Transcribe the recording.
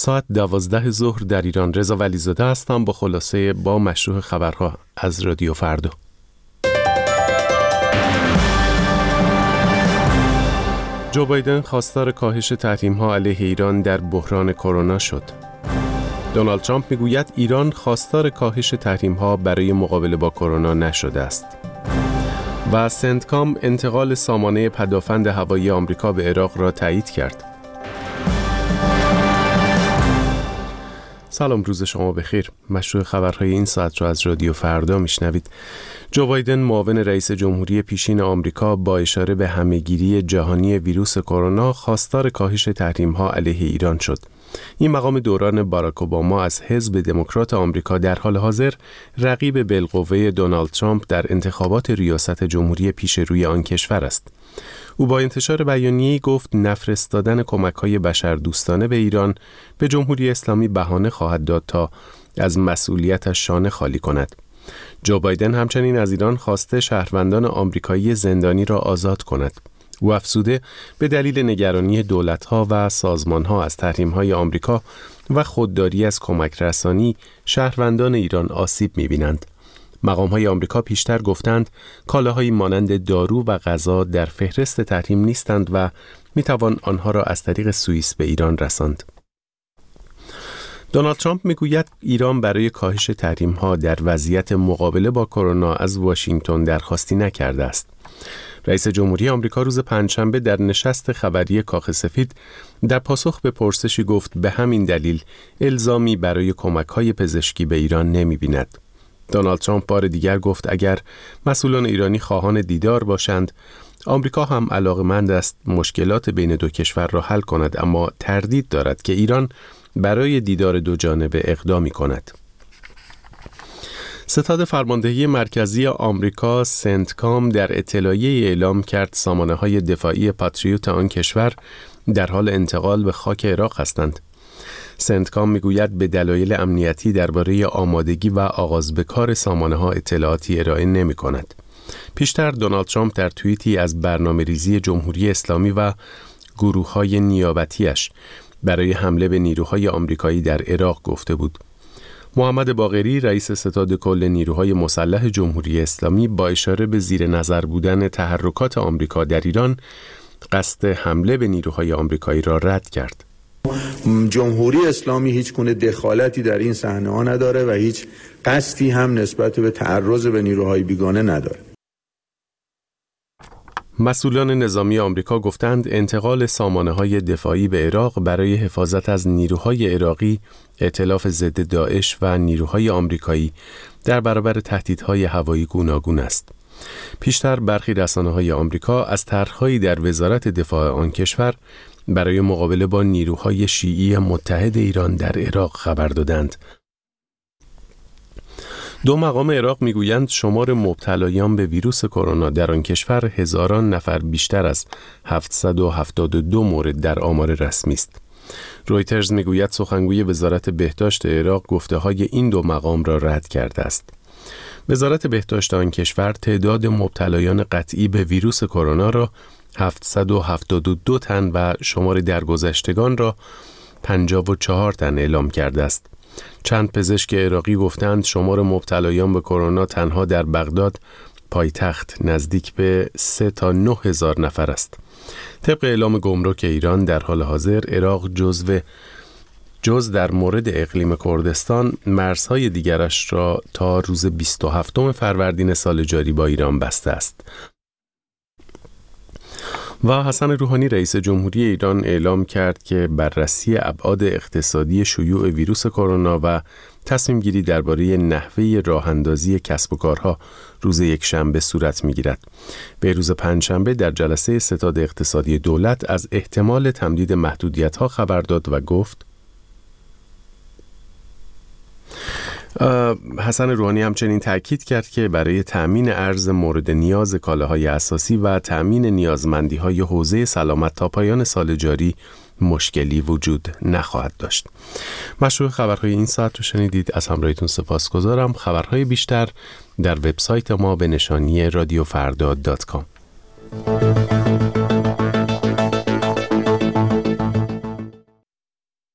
ساعت 12 ظهر در ایران. رضا ولیزاده هستم با خلاصه با مشروع خبرها از رادیو فردا. جو بایدن خواستار کاهش تحریم‌ها علیه ایران در بحران کرونا شد. دونالد ترامپ میگوید ایران خواستار کاهش تحریم‌ها برای مقابله با کرونا نشده است. و سنتکام انتقال سامانه پدافند هوایی آمریکا به عراق را تایید کرد. سلام، روز شما بخیر. مشروع خبرهای این ساعت را از رادیو فردا میشنوید. جو بایدن معاون رئیس جمهوری پیشین آمریکا با اشاره به همه‌گیری جهانی ویروس کرونا خواستار کاهش تحریم‌ها علیه ایران شد. این مقام دوران باراک اوباما از حزب دموکرات آمریکا در حال حاضر رقیب بالقوه دونالد ترامپ در انتخابات ریاست جمهوری پیش روی آن کشور است. او با انتشار بیانیه‌ای گفت نفرستادن کمک‌های بشردوستانه به ایران به جمهوری اسلامی بهانه خواهد داد تا از مسئولیتش شانه خالی کند. جو بایدن همچنین از ایران خواسته شهروندان آمریکایی زندانی را آزاد کند. او افزوده به دلیل نگرانی دولت‌ها و سازمان‌ها از تحریم‌های آمریکا و خودداری از کمک رسانی، شهروندان ایران آسیب می‌بینند. مقام‌های آمریکا پیشتر گفتند کالاهایی مانند دارو و غذا در فهرست تحریم نیستند و می‌توان آنها را از طریق سوئیس به ایران رساند. دونالد ترامپ میگوید ایران برای کاهش تحریم‌ها در وضعیت مقابله با کرونا از واشنگتن درخواستی نکرده است. رئیس جمهوری آمریکا روز پنجشنبه در نشست خبری کاخ سفید در پاسخ به پرسشی گفت به همین دلیل الزامی برای کمک‌های پزشکی به ایران نمی‌بیند. دونالد ترامپ بار دیگر گفت اگر مسئولان ایرانی خواهان دیدار باشند، آمریکا هم علاقمند است مشکلات بین دو کشور را حل کند، اما تردید دارد که ایران برای دیدار دو جانبه اقدامی کند. ستاد فرماندهی مرکزی آمریکا سنتکام در اطلاعیه اعلام کرد سامانه‌های دفاعی پاتریوت آن کشور در حال انتقال به خاک عراق هستند. سنتکام میگوید به دلایل امنیتی درباره آمادگی و آغاز به کار سامانه‌ها اطلاعاتی ارائه نمی‌کند. پیشتر دونالد ترامپ در توییتی از برنامه‌ریزی جمهوری اسلامی و گروه‌های نیابتی‌اش برای حمله به نیروهای آمریکایی در عراق گفته بود. محمد باقری رئیس ستاد کل نیروهای مسلح جمهوری اسلامی با اشاره به زیر نظر بودن تحرکات آمریکا در ایران قصد حمله به نیروهای آمریکایی را رد کرد. جمهوری اسلامی هیچ گونه دخالتی در این صحنه‌ها نداره و هیچ قصدی هم نسبت به تعرض به نیروهای بیگانه نداره. مسئولان نظامی آمریکا گفتند انتقال سامانه‌های دفاعی به عراق برای حفاظت از نیروهای عراقی، ائتلاف ضد داعش و نیروهای آمریکایی در برابر تهدیدهای هوایی گوناگون است. پیشتر برخی رسانه‌های آمریکا از طرح‌هایی در وزارت دفاع آن کشور برای مقابله با نیروهای شیعی متحد ایران در عراق خبر دادند. دو مقام عراق میگویند شمار مبتلایان به ویروس کرونا در آن کشور هزاران نفر بیشتر از 772 مورد در آمار رسمی است. رویترز میگوید سخنگوی وزارت بهداشت عراق گفته‌های این دو مقام را رد کرده است. وزارت بهداشت آن کشور تعداد مبتلایان قطعی به ویروس کرونا را 772 تن و شمار درگذشتگان را 54 تن اعلام کرده است. چند پزشک عراقی گفتند شمار مبتلایان به کرونا تنها در بغداد پایتخت نزدیک به 3 تا 9 هزار نفر است. طبق اعلام گمرک ایران در حال حاضر عراق جز در مورد اقلیم کردستان مرزهای دیگرش را تا روز 27 فروردین سال جاری با ایران بسته است. و حسن روحانی رئیس جمهوری ایران اعلام کرد که بررسی ابعاد اقتصادی شیوع ویروس کرونا و تصمیم گیری درباره نحوه راه اندازی کسب و کارها روز یکشنبه صورت می‌گیرد. به روز پنجشنبه در جلسه ستاد اقتصادی دولت از احتمال تمدید محدودیت‌ها خبر داد و گفت حسن روحانی همچنین تأکید کرد که برای تأمین ارز مورد نیاز کالاهای اساسی و تأمین نیازمندی‌های حوزه سلامت تا پایان سال جاری مشکلی وجود نخواهد داشت. مشروع خبرهای این ساعت رو شنیدید. از همراهیتون سپاسگزارم. خبرهای بیشتر در وبسایت ما به نشانی radiofrda.com.